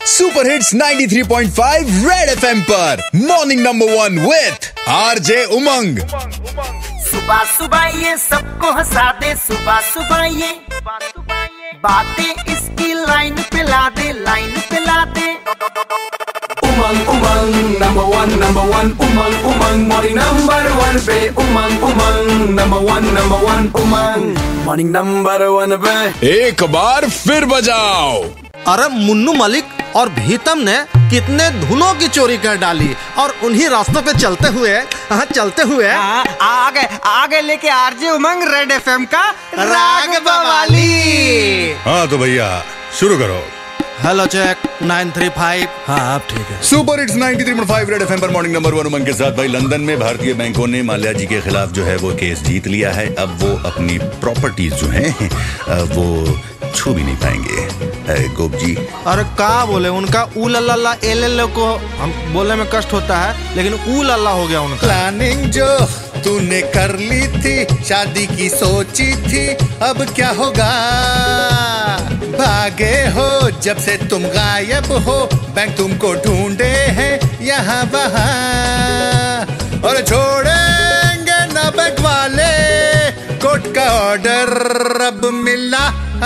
Super hits 93.5 red FM पर morning number 1 with RJ Umang. सुबह सुबह ये सबको हंसा दे, सुबह सुबह ये बातें इसकी लाइन पे ला दे, लाइन पे ला दे। Umang Umang number one Umang Umang morning number 1 पे Umang Umang number one Umang morning number 1 पे एक बार फिर बजाओ। अरे मुन्नू मलिक और भीतम ने कितने धुनों की चोरी कर डाली और उन्हीं रास्तों पे चलते हुए आगे लेके आरजे उमंग रेड एफएम का राग बवाली। हाँ तो भैया शुरू करो। Hello check 935। हाँ आप ठीक है। सुपर हिट्स 93.5 रेड एफएम पर मॉर्निंग नंबर 1 उमंग के साथ भाई लंदन में भारतीय बैंकों ने माल्या जी के खिलाफ जो है वो केस जीत लिया है। अब वो अपनी प्रॉपर्टीज जो हैं वो छू भी नहीं पाएंगे। गोप जी अरे का बोले, उनका ऊ लल्ला एल को हम बोलने में कष्ट होता है, लेकिन ऊ लल्ला हो गया उनका। प्लानिंग जो तूने कर ली थी, शादी की सोची थी, अब क्या होगा? भागे हो जब से तुम गायब हो, बैंक तुमको ढूंढे हैं यहाँ वहाँ, और छोड़ेंगे ना बैंक वाले, कोर्ट का ऑर्डर अब मिला।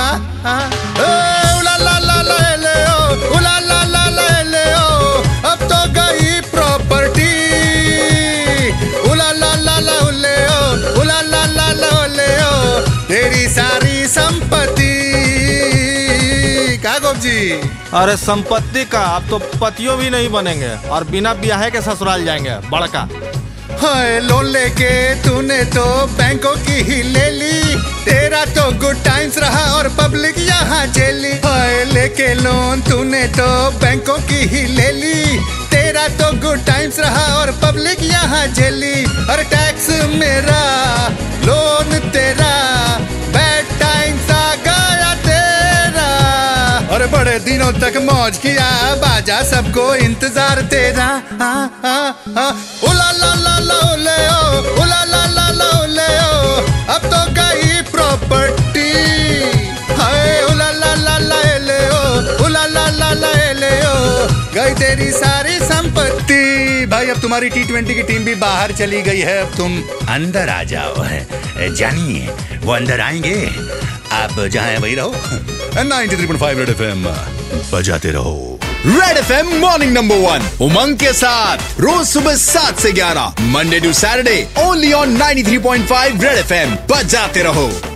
उला ला ला ला ले ओ, उला ला ला ला ले ओ, अब तो गई प्रॉपर्टी। उला ला ला ला ले ओ, उला ला ला ला ले ओ, तेरी सारी संपत्ति। क्या गोप जी? अरे संपत्ति का अब तो पतियों भी नहीं बनेंगे और बिना ब्याह के ससुराल जाएंगे बड़का। हाय लोन लेके तूने तो बैंकों की ही ले ली, तेरा तो गुड टाइम्स रहा और पब्लिक यहाँ जेली। हाय लेके लोन तूने तो बैंकों की ही ले ली, तेरा तो गुड टाइम्स रहा और पब्लिक यहाँ जेली। और टैक्स मेरा लोन तेरा, बैड टाइम्स आ गया तेरा, और बड़े दिनों तक मौज किया, बाजा सबको इंतजार तेरा। उला ला ला ला ले ओ, उला ला ला ला ले ओ, अब तो गई प्रॉपर्टी। हाय उला ला ला ला ले ओ, उला ला ला ला ले ओ, गई तेरी सारी संपत्ति। भाई अब तुम्हारी T20 की टीम भी बाहर चली गई है, अब तुम अंदर आ जाओ। जानिए वो अंदर आएंगे, आप जहाँ हैं वही रहो। 93.5 रेड एफएम बजाते रहो। Red FM morning number 1 Umang के साथ रोज सुबह 7 से 11 Monday to Saturday only on 93.5 red FM बजाते रहो।